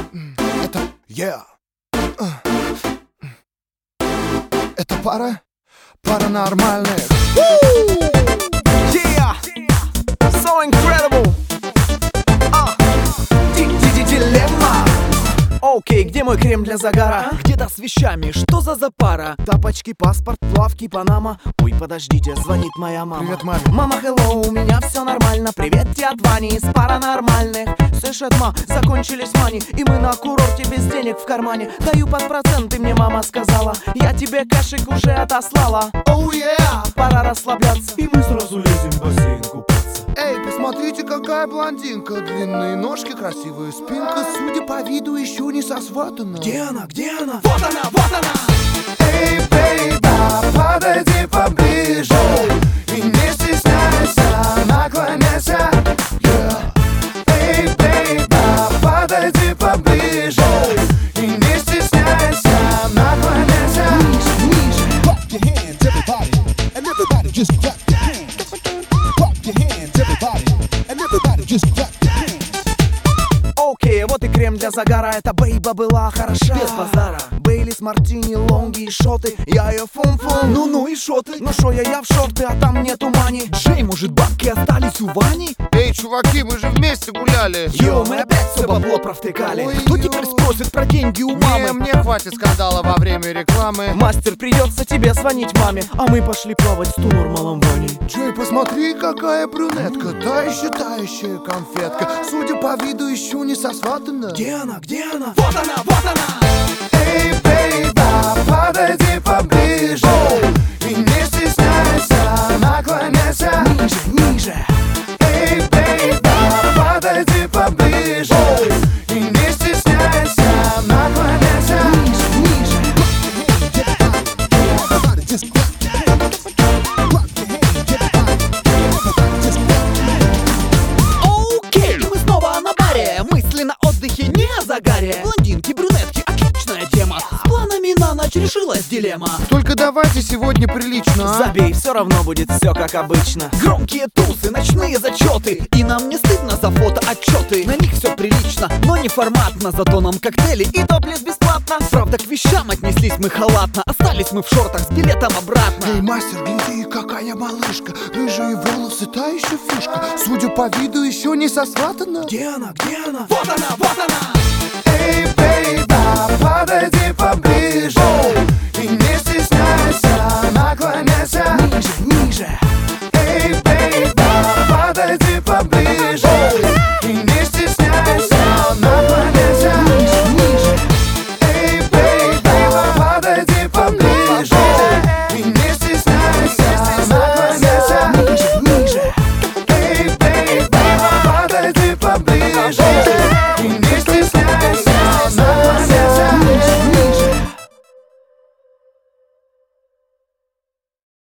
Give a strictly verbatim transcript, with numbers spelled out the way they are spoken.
Это... Yeah. Это пара паранормальных. Yeah! So incredible! А! Дилемма! Окей, где мой крем для загара? Где-то с вещами, что за запара? Тапочки, паспорт, плавки, Панама. Ой, подождите, звонит моя мама. Привет, маме. Мама, hello, у меня все нормально. Привет, тебе от Вани из паранормальных. Слышит, ма, закончились мани, и мы на курорте без денег в кармане. Даю под проценты, мне мама сказала. Я тебе кэшик уже отослала. Oh yeah! Пора расслабляться. И мы сразу лезем в бассейн купаться. Эй, посмотрите, какая блондинка. Длинные ножки, красивая спинка. Судя по виду, еще не сосватана. Где она, где она? Вот она, вот она! Эй, бейба, подойди поближе и не стесняйся, наклоняйся. Yeah. Эй, бейба, подойди поближе и не стесняйся, наклоняйся. Ниже, ниже. Clap your hands, everybody, and everybody just clap your hands. Clap your hands, everybody, and everybody just clap your hands. Окей, вот и крем для загара. Эта бейба была хороша. Без базара. Бейлис, мартини, лонги и шоты. Я ее фум-фум. Ну-ну, и шо ты? Ну шо, я я в шорты, а там нету мани. Джей, может, бабки остались у Вани? Эй, чуваки, мы же вместе гуляли. Йо, мы опять все бабло провтыкали. Ой, Кто ё. теперь спросит про деньги у Не, мамы? мне хватит скандала во время рекламы. Мастер, придется тебе звонить маме. А мы пошли плавать с ту нормалом Ваней. Джей, посмотри, какая брюнетка. Та еще тающая конфетка. Судя по виду, еще не сосватана. Где она, где она? Вот она, вот она! Эй, бейба, подойди поближе и не стесняйся, наклоняйся. Ниже, ниже. Эй, бейба, подойди поближе и не стесняйся, наклоняйся. Ниже, ниже. Everybody just clap your hands. Clap your hands, everybody, everybody just clap your hands. Окей, мы снова на баре. Мысли на отдыхе, не о загаре. Блондинки, брюнетки, отличная тема. С планами на ночь решилась дилемма. Только давайте сегодня прилично, а? Забей, все равно будет все как обычно. Громкие тусы, ночные зачеты. И нам не стыдно за фотоотчеты. На них все прилично, но не форматно. Зато нам коктейли и топлес бесплатно. Правда, к вещам отнеслись мы халатно. Остались мы в шортах с билетом обратно. Эй, мастер, гляди, какая малышка. Рыжие волосы, та еще фишка. Судя по виду, еще не сосватана. Где она, где она? Вот она, вот она!